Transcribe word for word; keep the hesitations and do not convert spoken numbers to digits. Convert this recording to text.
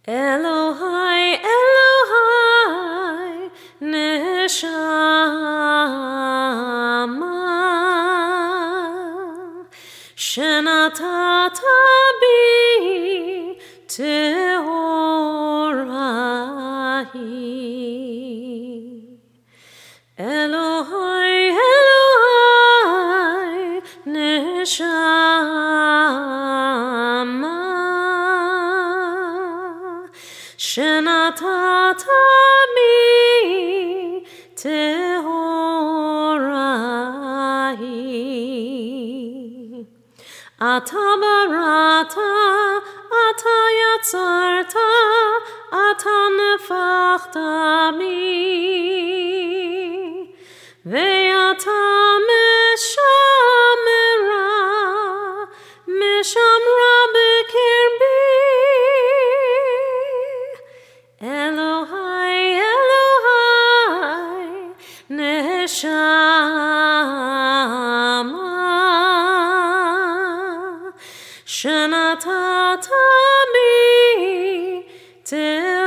Elohai, Elohai, Neshama, Shenatata bi Tehorahi. Elohai, Elohai, Neshama, Shenatata bi Tehorahi. Ata barata, ata yatzarta, ata nefachta mi, ve'ata meshamera, meshamra b'kirbi. Elohai, Elohai, Neshama, Shenatata bi